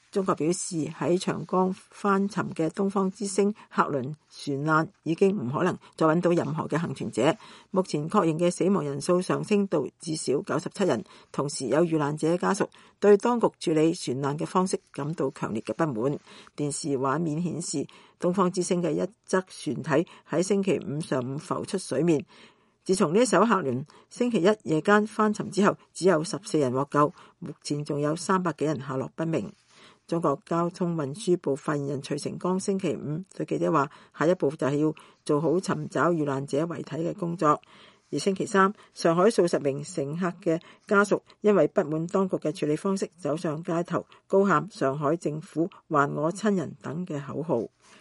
中國表示喺長江翻沉嘅東方之星客輪船難已經唔可能再揾到任何嘅幸存者，目前確認嘅死亡人數上升到至少97人。同時有遇難者家屬對當局處理船難嘅方式感到強烈嘅不滿。電視畫面顯示東方之星嘅一則船體喺星期五上午浮出水面。自從呢艘客輪星期一夜間翻沉之後，只有14人獲救，目前仲有300幾人下落不明。中國交通運輸部發言人徐成剛星期五對記者話，下一步就係要做好尋找遇難者遺體嘅工作。而星期三，上海數十名乘客嘅家屬因為不滿當局嘅處理方式，走上街頭，高喊上海政府還我親人等嘅口號。